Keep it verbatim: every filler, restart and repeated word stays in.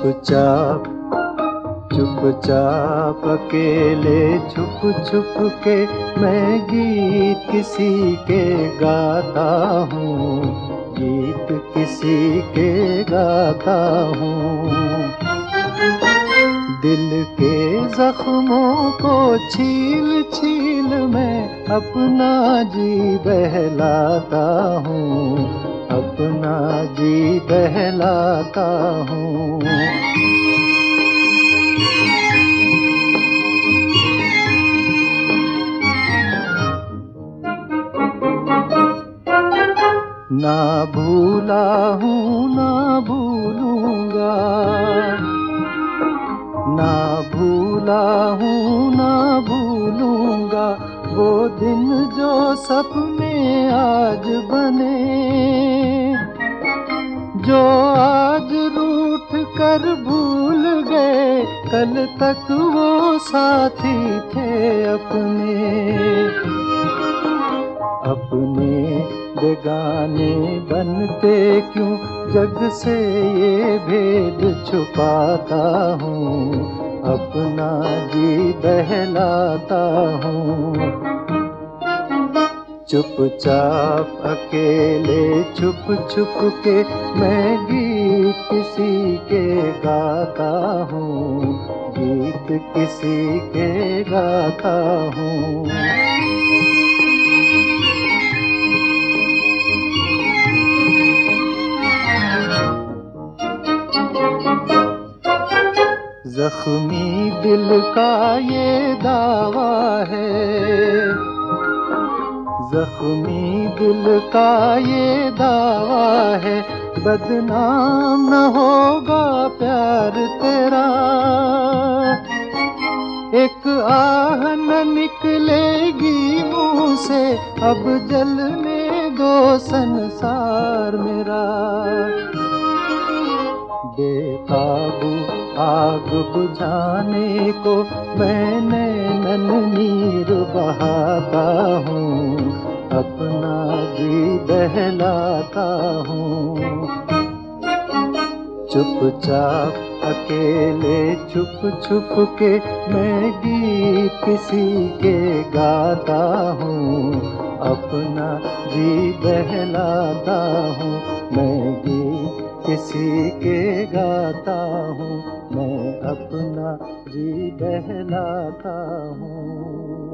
चुपचाप चुपचाप अकेले छुप छुप के मैं गीत किसी के गाता हूँ, गीत किसी के गाता हूँ। दिल के जख्मों को छील छील मैं अपना जी बहलाता हूँ, अपना जी बहलाता हूँ। ना भूला हूँ ना भूलूंगा, ना भूला हूँ ना भूलूंगा वो दिन जो सपने आज बने, जो आज रूठ कर भूल गए कल तक वो साथी थे अपने। अपने बेगाने बनते क्यों जग से ये भेद छुपाता हूँ, अपना जी बहलाता हूँ। चुपचाप अकेले छुप छुप के मैं गीत किसी के गाता हूँ, गीत किसी के गाता हूँ। जख्मी दिल का ये दावा है, जख्मी दिल का ये दावा है बदनाम न होगा प्यार तेरा। एक आह न निकलेगी मुंह से अब जलने दो संसार मेरा। बेकाबू आग बुझाने को मैं नैनन नीर बहाता हूँ, अपना जी बहलाता हूँ। चुपचाप अकेले छुप छुप के मैं गीत किसी के गाता हूँ, अपना जी बहलाता हूँ। मैं गीत किसी के गाता हूँ, मैं अपना जी बहलाता हूँ।